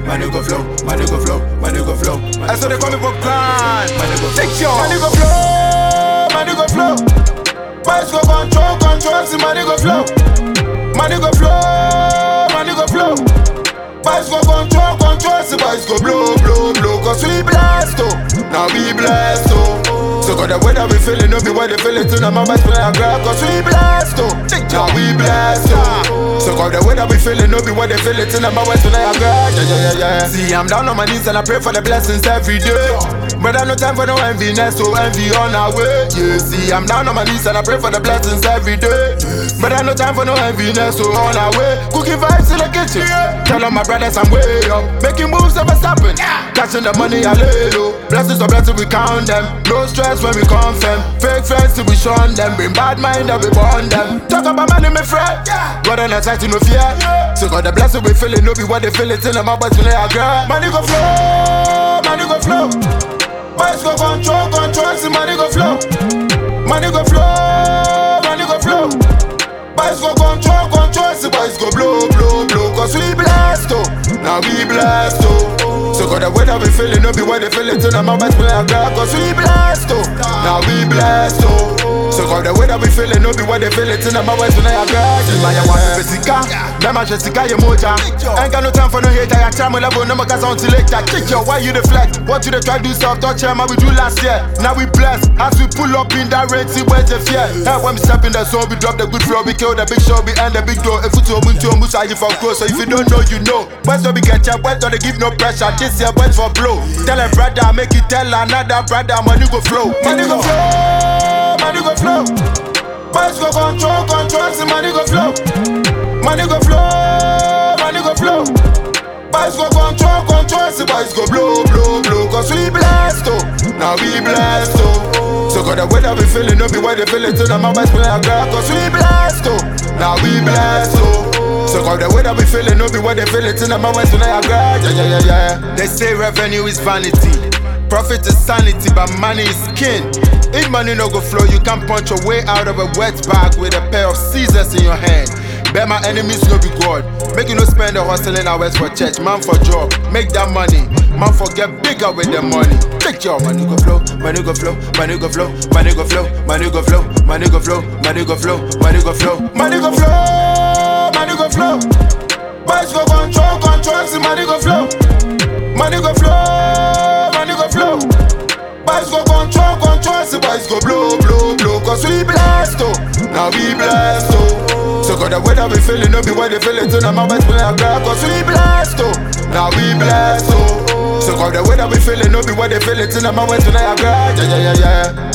my nigga flow, my nigga flow, my nigga flow. That's what they call me for grind. My nigga flow. Take your my nigga flow, my nigga flow. Boys go control, see my nigga flow. My nigga flow, my nigga flow. Boys go control, see boys go blow. Cause we blessed, oh. Now we blessed, oh. So got the way that we feeling, no be what they feeling too. Now my best play a grab, cause we blessed, oh. Now we blessed, oh. So got the way that we feeling, no be what they feeling too. Now my best play a grab, yeah. See, I'm down on my knees and I pray for the blessings every day. But I no time for no enviness, so envy on our way. Yeah, see, I'm down on my knees and I pray for the blessings every day. But I no time for no enviness, so on our way. Cooking vibes in the kitchen. Tell all my brothers I'm way up. Making moves never stopping. Catching the money I lay low. Blessings are blessings, we count them. No stress when we confirm. Fake friends till we shun them. Bring bad mind that we burn them. Talk about money, my friend. God on the side to no fear. So got the blessing we feeling, no be what they feeling. Till I'm about to lay a girl. Money go flow, money go flow. Boys go control, see money go flow. Money go flow, money go flow. Boys go control, see boys go blow. Cause we blessed, oh. Now we blessed, oh. So got the way that we feeling, no be what they feeling. Till I'm best play a girl, cause we blessed, oh. Now we blessed, oh. So got the way that we feeling, no be what they feeling. Till I'm best play a girl. Jimaya want to Jessica, Mama Jessica, your moja. Ain't got no time for no hater, I try my level, no more cause until later. Kick your why you deflect? What you they try to do soft touch, man, we do last year. Now we blessed, as we pull up in that red, see where's the fear. Hey, when we step in the zone, we drop the good flow, we kill the big show, we end the big door. If we to Musa, you for close, so if you don't know, you know. Where's do we get ya, where's do they give no pressure? This year, where's for blow. Tell a brother, make it tell another brother, money go flow. Money go flow, money go flow. Boys go control, see money go flow. Money go flow, money go flow. Boys go control, see boys go blow. Cause we blessed, oh. Now we blessed, oh. So got the way that we feeling, no be what they feeling. Till I'm best play a girl, cause we blessed, oh. Now we blessed, oh. So got the way that we feeling, no be what they feeling. Till I'm best play a girl, yeah. They say revenue is vanity, profit is sanity, but money is king. If money no go flow, you can't punch your way out of a wet bag with a pair of scissors in your hand. Bet my enemies no be God. Make you no spend the hustling hours for church, man for job. Make that money, man for get bigger with the money. Take your money go flow, money go flow, money go flow, money go flow, money go flow, money go flow, money go flow, money go flow, money go flow, money go flow. Boys go control, see money go flow. Money go flow, money go flow. Boys go control, see boys go blow. Cause we blessed, oh. Now we blessed, oh. So got the way that we feeling, no be what they feeling. Till I'm best play a girl, cause we blessed, oh. Now we blessed, oh. So got the way that we feeling, no be what they feeling. Till I'm best play a girl, yeah.